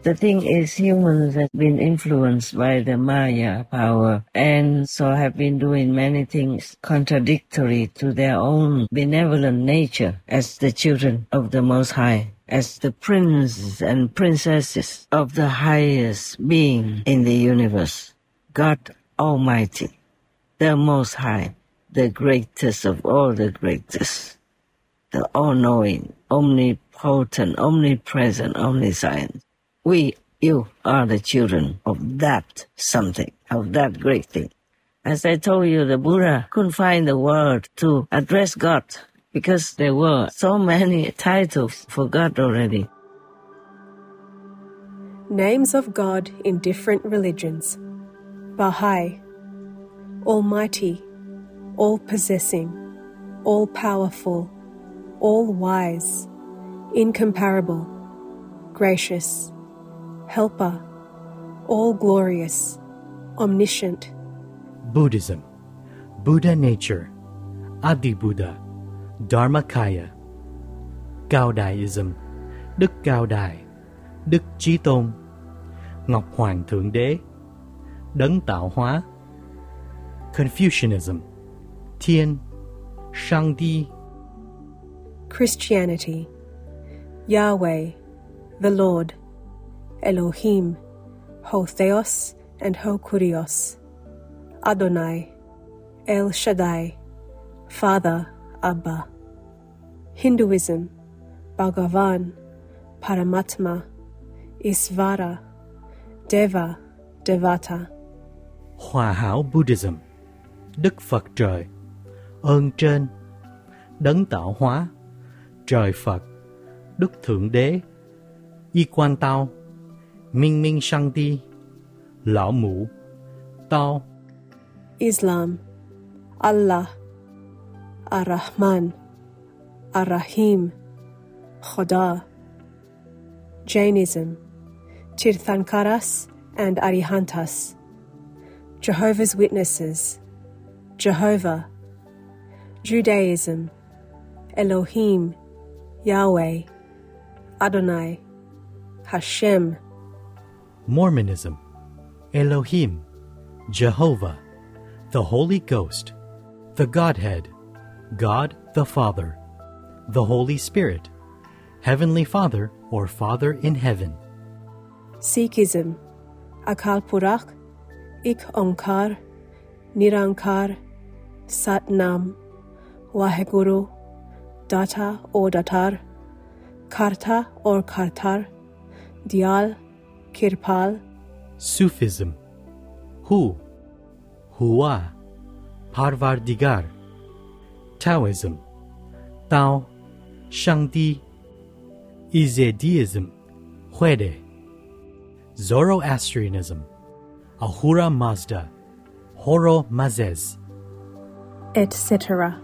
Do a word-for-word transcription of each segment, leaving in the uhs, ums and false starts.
The thing is, humans have been influenced by the Maya power and so have been doing many things contradictory to their own benevolent nature as the children of the Most High, as the princes and princesses of the highest being in the universe, God Almighty, the Most High, the greatest of all the greatest, the all-knowing, omnipotent, omnipresent, omniscient. We, you, are the children of that something, of that great thing. As I told you, the Buddha couldn't find the word to address God because there were so many titles for God already. Names of God in different religions. Baha'i, Almighty, All-Possessing, All-Powerful, All-Wise, Incomparable, Gracious, Helper, All-Glorious, Omniscient. Buddhism, Buddha Nature, Adi Buddha, Dharmakaya. Cao Đài-ism, Đức Cao Đài, Đức Chí Tôn, Ngọc Hoàng Thượng Đế, Đấng Tạo Hóa. Confucianism, Thiên, Shangdi. Christianity, Yahweh, the Lord, Elohim, Ho-Theos and Ho-Kurios, Adonai, El Shaddai, Father, Abba. Hinduism, Bhagavan, Paramatma, Isvara, Deva, Devata. Hòa hảo Buddhism, Đức Phật Trời, Ơn Trên, Đấng Tạo Hóa, Trời Phật, Đức Thượng Đế, Y Quan Tao, Minh Minh Shangdi, Lão Mũ, Tao. Islam, Allah, Ar-Rahman, Ar-Rahim, Khoda. Jainism, Tirthankaras and Arihantas. Jehovah's Witnesses, Jehovah. Judaism, Elohim, Yahweh, Adonai, Hashem. Mormonism, Elohim, Jehovah, the Holy Ghost, the Godhead, God the Father, the Holy Spirit, Heavenly Father or Father in Heaven. Sikhism, Akal Purakh, Ik Onkar, Nirankar, Satnam, Waheguru, Data or Datar, Karta or Kartar, Diyal, Kirpal. Sufism, Hu, Hua, Parvardigar. Taoism, Tao, Shangdi. Izzedeism, Huede. Zoroastrianism, Ahura Mazda, Horo Mazes, et cetera.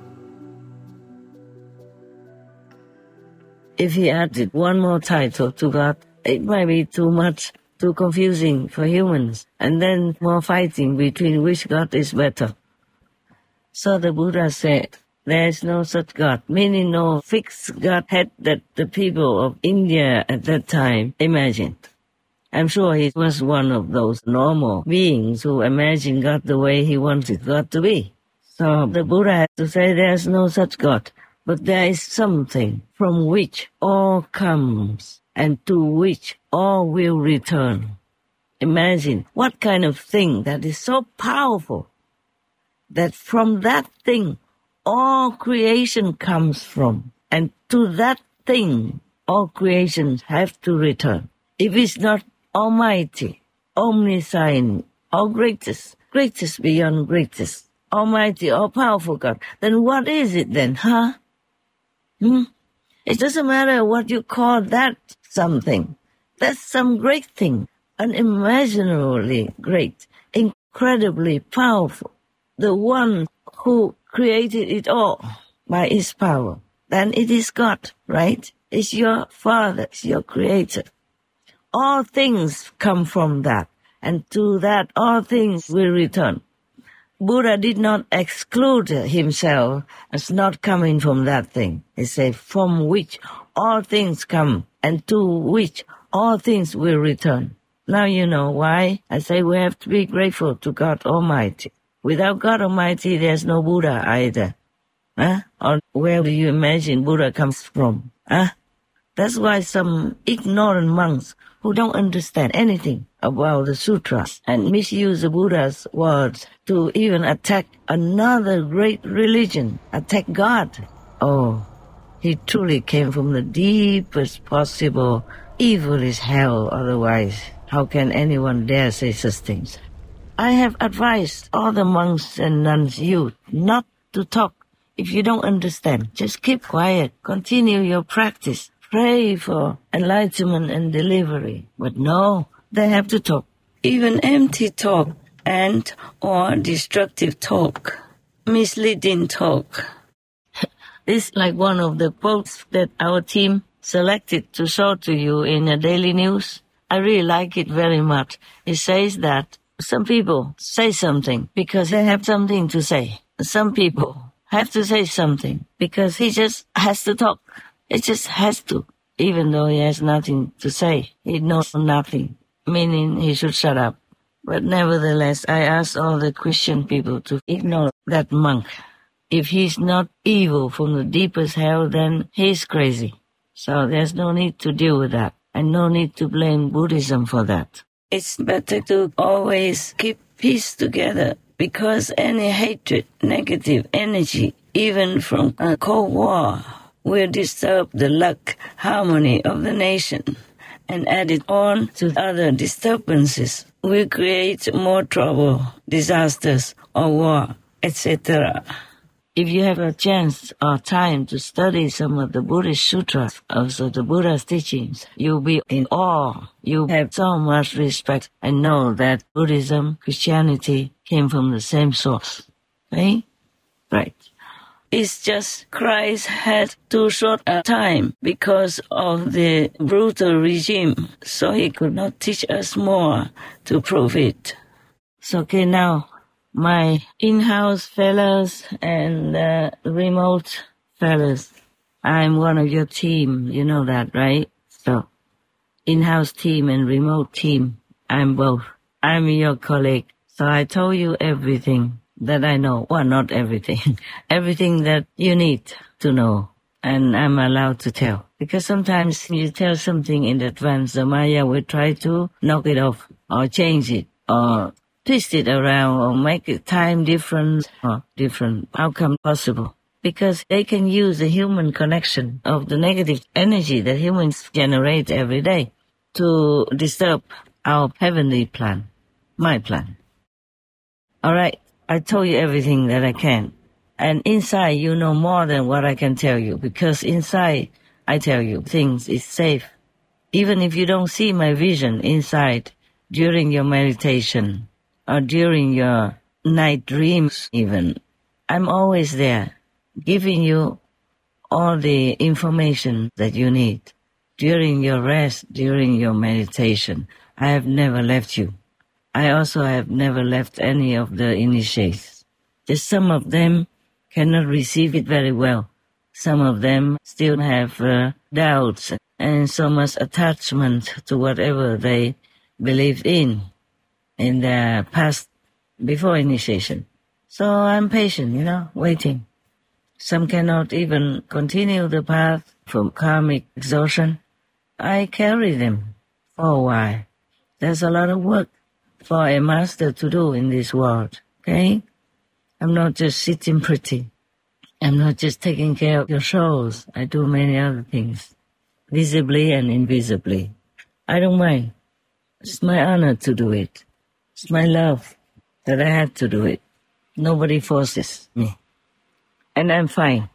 If he added one more title to God, it might be too much, too confusing for humans, and then more fighting between which God is better. So the Buddha said, there is no such God, meaning no fixed Godhead that the people of India at that time imagined. I'm sure he was one of those normal beings who imagined God the way he wanted God to be. So the Buddha had to say there's no such God, but there is something from which all comes and to which all will return. Imagine what kind of thing that is so powerful that from that thing all creation comes from, and to that thing all creations have to return. If it's not Almighty, Omniscient, all greatest, greatest beyond greatest, Almighty, all-powerful God, then what is it then, huh? Hmm? It doesn't matter what you call that something. That's some great thing, unimaginably great, incredibly powerful. The one who created it all by his power. Then it is God, right? It's your Father, it's your Creator. All things come from that, and to that all things will return. Buddha did not exclude himself as not coming from that thing. He said, from which all things come, and to which all things will return. Now you know why I say we have to be grateful to God Almighty. Without God Almighty, there's no Buddha either. Huh? Or where do you imagine Buddha comes from? Huh? That's why some ignorant monks who don't understand anything about the sutras and misuse the Buddha's words to even attack another great religion, attack God. Oh, he truly came from the deepest possible evil is hell, otherwise how can anyone dare say such things? I have advised all the monks and nuns youth not to talk. If you don't understand, just keep quiet, continue your practice, pray for enlightenment and delivery. But no, they have to talk. Even empty talk and or destructive talk, misleading talk. It's like one of the quotes that our team selected to show to you in the daily news. I really like it very much. It says that some people say something because they have something to say. Some people have to say something because he just has to talk. It just has to, even though he has nothing to say. He knows nothing, meaning he should shut up. But nevertheless, I ask all the Christian people to ignore that monk. If he's not evil from the deepest hell, then he's crazy. So there's no need to deal with that, and no need to blame Buddhism for that. It's better to always keep peace together, because any hatred, negative energy, even from a Cold War, will disturb the luck, harmony of the nation, and add it on to other disturbances, will create more trouble, disasters, or war, et cetera. If you have a chance or time to study some of the Buddhist sutras, also the Buddha's teachings, you'll be in awe. You have so much respect and know that Buddhism, Christianity came from the same source. Okay? Right. It's just Christ had too short a time because of the brutal regime, so he could not teach us more to prove it. So, okay, now, my in-house fellows and uh, remote fellows, I'm one of your team, you know that, right? So, in-house team and remote team, I'm both. I'm your colleague, so I told you everything that I know. Well, not everything. Everything that you need to know, and I'm allowed to tell. Because sometimes you tell something in advance, the Maya will try to knock it off, or change it, or twist it around, or make it time different, or different outcome possible. Because they can use the human connection of the negative energy that humans generate every day to disturb our heavenly plan, my plan. All right, I told you everything that I can. And inside, you know more than what I can tell you, because inside, I tell you things is safe. Even if you don't see my vision inside during your meditation, or during your night dreams even, I'm always there, giving you all the information that you need. During your rest, during your meditation, I have never left you. I also have never left any of the initiates. Just some of them cannot receive it very well. Some of them still have uh, doubts and so much attachment to whatever they believed in. in the past, before initiation. So I'm patient, you know, waiting. Some cannot even continue the path from karmic exhaustion. I carry them for a while. There's a lot of work for a master to do in this world, okay? I'm not just sitting pretty. I'm not just taking care of your souls. I do many other things, visibly and invisibly. I don't mind. It's my honor to do it. It's my love that I had to do it. Nobody forces me. And I'm fine.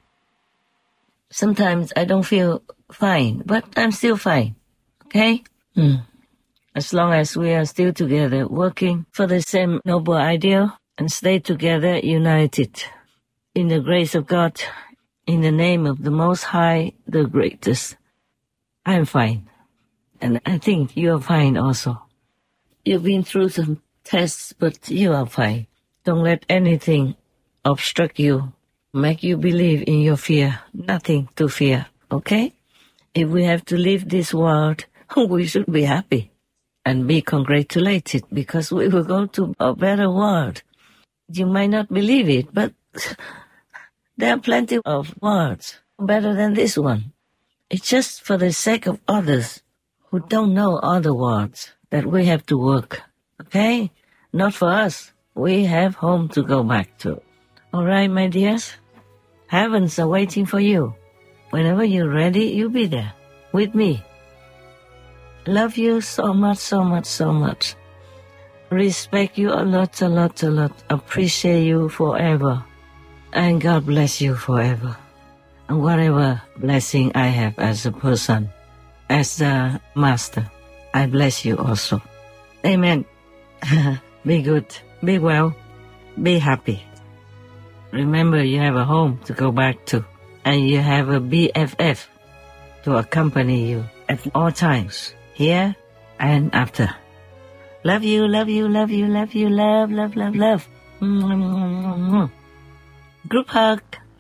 Sometimes I don't feel fine, but I'm still fine. Okay? Hmm. As long as we are still together, working for the same noble ideal and stay together, united. In the grace of God, in the name of the Most High, the Greatest, I'm fine. And I think you are fine also. You've been through some tests, but you are fine. Don't let anything obstruct you, make you believe in your fear. Nothing to fear, okay? If we have to leave this world, we should be happy and be congratulated because we will go to a better world. You might not believe it, but there are plenty of worlds better than this one. It's just for the sake of others who don't know other worlds that we have to work, okay? Not for us. We have home to go back to. All right, my dears? Heavens are waiting for you. Whenever you're ready, you'll be there with me. Love you so much, so much, so much. Respect you a lot, a lot, a lot. Appreciate you forever. And God bless you forever. And whatever blessing I have as a person, as the master, I bless you also. Amen. Be good. Be well. Be happy. Remember, you have a home to go back to. And you have a B F F to accompany you at all times, here and after. Love you, love you, love you, love you, love, love, love, love. Mm-hmm. Group hug.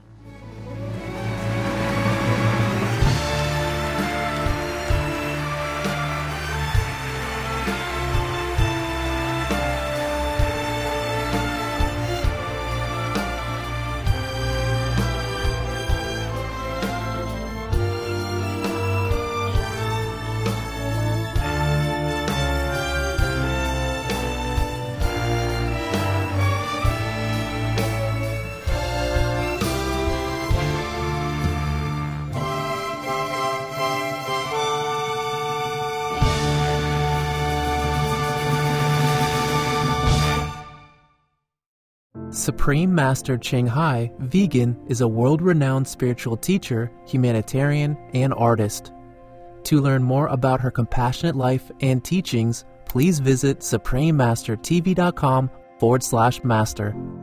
Supreme Master Ching Hai, vegan, is a world-renowned spiritual teacher, humanitarian, and artist. To learn more about her compassionate life and teachings, please visit suprememastertv.com forward slash master.